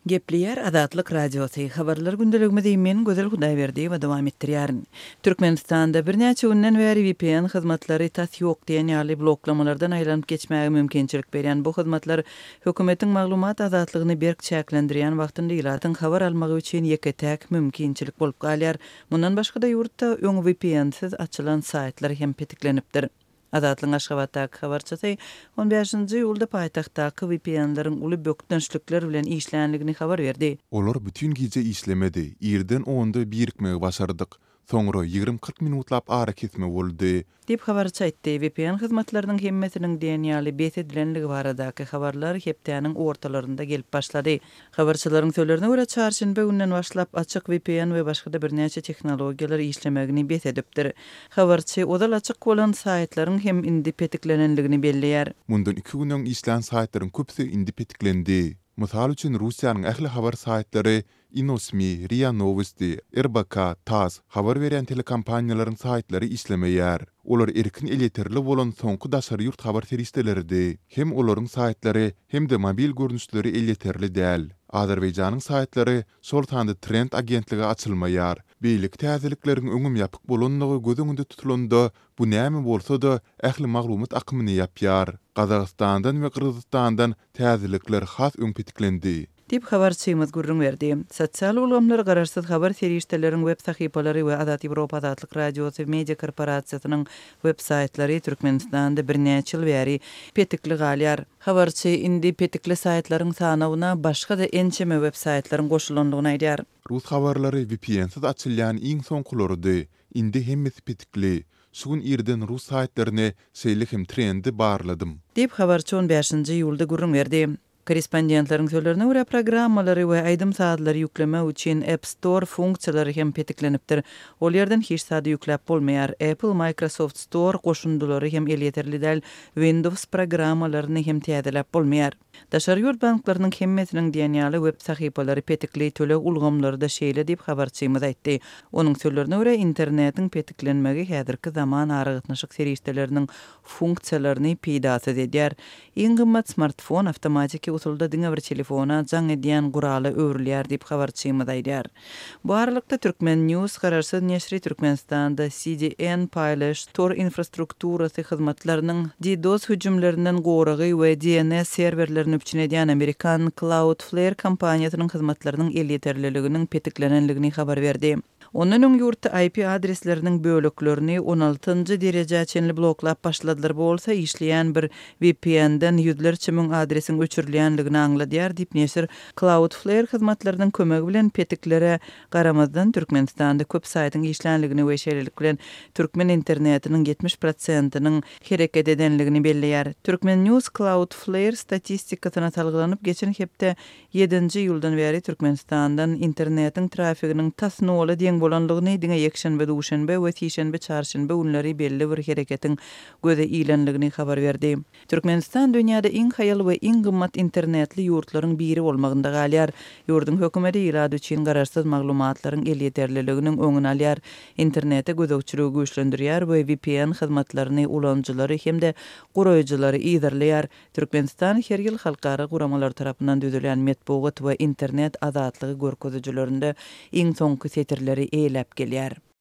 Gepleyer Azatlyk Radiosu habarlar gündeligimizde men Gözel Hudaýberdi we dowam etdirýärin. Türkmenistanda birnäçe günden bäri VPN hyzmatlary tas ýok diýen ýaly bloklamalardan aýlanyp geçmäge mümkinçilik berýän bu hyzmatlar hökümetiň maglumat azatlygyny berk çäklendirýän wagtynda ýylatyň habar almagy üçin ýeketäk mümkinçilik bolup galýar. Mundan başga da ýurtda öňe VPN-siz açylan saytlar hem petiklenipdir. Azatlyň Aşgabatdaky habarçysy 15-nji ýylda paýtagtdaky VPN-laryň uly bökdünçlikler bilen işlänligini habar berdi. Olar bütün gece işlemedi. Ýerden onda birikmegi başardyk. Soňra 20-40 minutlap ara kesme boldy. Dip habarçy aýtdy. VPN hyzmatlarynyň hemmetiniň diýenýaly besedlenligi baradaky habarlar hepdäniň ortalarynda gelip başlady. Habarçylaryň söýlerine görä çarşynba günden başlap açyk VPN we başga da birnäçe tehnologiýalar işlemegini besedipdir. Habarçy odal açyk bolan saytlaryň hem indi petiklenenligini belleýär. Mundan 2 günden işlän saytlaryň köpsi indi petiklendi. Mysal üçin Russiýanyň ähli habar saytlary Inosmi, RIA Novosti, RBK, TASS habar berýän telekompaniýalaryň saytlary işlemeýär. Olar erkin eliterli bolan soňky daşary ýurt habar seristeleridi. Hem olaryň saytlary hem de mobil görnüşleri eliterli däl. Azerbaýjanyň saytlary şol tanda trend agentligi açylmaýar. Beýlik täzelikleriň öňüm ýapyk bolanlygy göz öňünde tutulanda bu näme bolsa da ähli maglumat akymyny ýapýar. Gazagstandan we Kyrgyzstandan täzelikler has öň petiklendi. Dip habarçymyz gurrun berdi. Sosial ulamlar gararsız habar serişdeleriň web sahypalary we Azat Ýewropa Azatlyk Radiosu media korporasiýasynyň web saytlary Türkmenistanda birnäçe ýyl bäri petikli galýar. Habarçy indi petikli saytlaryň sanawyna başga da ençeme web saytlaryň goşulandygyny aýdýar. Rus habarlary VPN-siz açylýan iň soňkulardy. Indi hemmesi petikli. Şugun ýerden Rus saytlaryny şeýle hem trendi barladym. Dip habarçy 15-nji ýylda gurrun berdi. Korrespondentlaryň söýlerine görä programmalary we aýdym saatlary ýükleme üçin App Store funksiýalary hem petiklenipdir. Ol ýerden hiç saady ýükläp bolmaýar. Apple, Microsoft Store goşundulary hem elýeterli däl Windows programmalaryny hem täzeläp bolmaýar. Daşary ýurt banklarynyň hemmetiniň diýenýaly web sahypalary petikli tölek ulgamlary da şeýle diýip habarçymyz aýtdy. Onuň söýlerine görä internetiň petiklenmegi häzirki zaman aragytnaşyk serişdeleriniň funksiýalaryny peýdasy edýär. Iň gymmat smartfon awtomatik usulda diňe bir telefona jaň edýän guraly öwrülýär diýip habarçymyz aýdýar. Bu aralykda Türkmen News gararsız neşri Türkmenistanda CDN paylaş tor infrastrukturasy hyzmatlarynyň DDoS hüjümlerinden goragy we DNS serwerlerini üçin edýän Amerikan Cloudflare kompaniýasynyň hyzmatlarynyň elýeterliliginiň petiklenenligini habar berdi. Onun öň ýurtda IP adresleriniň bölüklerini 16-njy derejäçenli bloklap başladylar bolsa işleýän bir VPN-den ýüzlerçe müň adresiň öçürilýänligini aňladýar diýip neşir Cloudflare hyzmatlarynyň kömegi bilen petiklere garamazdan Türkmenistanda köp saýtyň işlänligini we şeýlelik bilen türkmen internetiniň 70%-nyň hereket edenligini belleýär. Türkmen News Cloudflare statistikasyna salgylanyp geçen hepde 7-nji ýyldan bäri Türkmenistandan internetiň trafiginiň tas noly diýen bolanlygyny diňe ýekşenbe, duşanbe we tişenbe, çarşynba günleri belli bir hereketiň göze ilenligini habar berdi. Türkmenistan dünýäde iň haýal we iň gymmat internetli ýurtlaryň biri bolmagynda galýar. Ýurdun hökümeti ýylady üçin gararsız maglumatlaryň elýeterliliginiň öňüni alýar. Internete gözegçiligi güýçlendirýär we VPN hyzmatlaryny ulanjylary hem-de guraýjylary ýygyrlýar. Türkmenistan her ýyl halkara guramalar tarapyndan düzülen metbuat we internet azatlygy görkezijlerinde iň soňky setirleri eýlep gelýär.